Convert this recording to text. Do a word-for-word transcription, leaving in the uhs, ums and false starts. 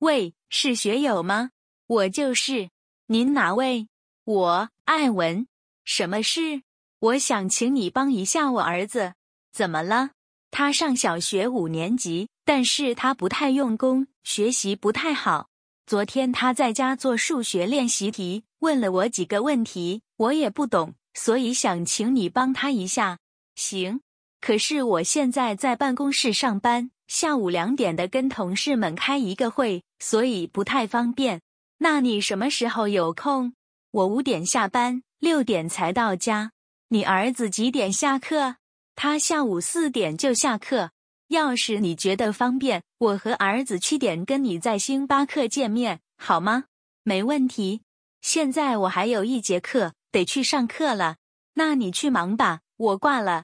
喂，是学友吗？我就是。您哪位？我，艾文。什么事？我想请你帮一下我儿子。怎么了？他上小学五年级，但是他不太用功，学习不太好。昨天他在家做数学练习题，问了我几个问题，我也不懂，所以想请你帮他一下。行，可是我现在在办公室上班，下午两点的跟同事们开一个会，所以不太方便。那你什么时候有空？我五点下班，六点才到家。你儿子几点下课？他下午四点就下课。要是你觉得方便，我和儿子七点跟你在星巴克见面，好吗？没问题。现在我还有一节课，得去上课了。那你去忙吧，我挂了。